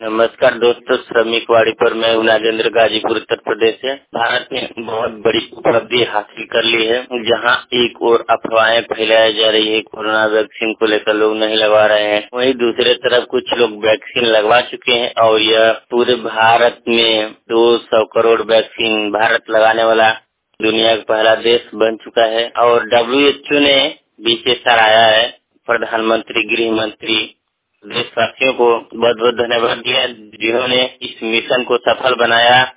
नमस्कार दोस्तों, श्रमिक वाड़ी पर मैं नागेंद्र, गाजीपुर उत्तर प्रदेश से। भारत ने बहुत बड़ी उपलब्धि हासिल कर ली है, जहां एक और अफवाहें फैलाई जा रही है। कोरोना वैक्सीन को लेकर लोग नहीं लगवा रहे हैं, वहीं दूसरे तरफ कुछ लोग वैक्सीन लगवा चुके हैं और यह पूरे भारत में 200 करोड़ वैक्सीन भारत लगाने वाला दुनिया का पहला देश बन चुका है। और WHO ने भी सराहा है। प्रधानमंत्री, गृह मंत्री देशवासियों को बहुत बहुत धन्यवाद दिया, जिन्होंने इस मिशन को सफल बनाया।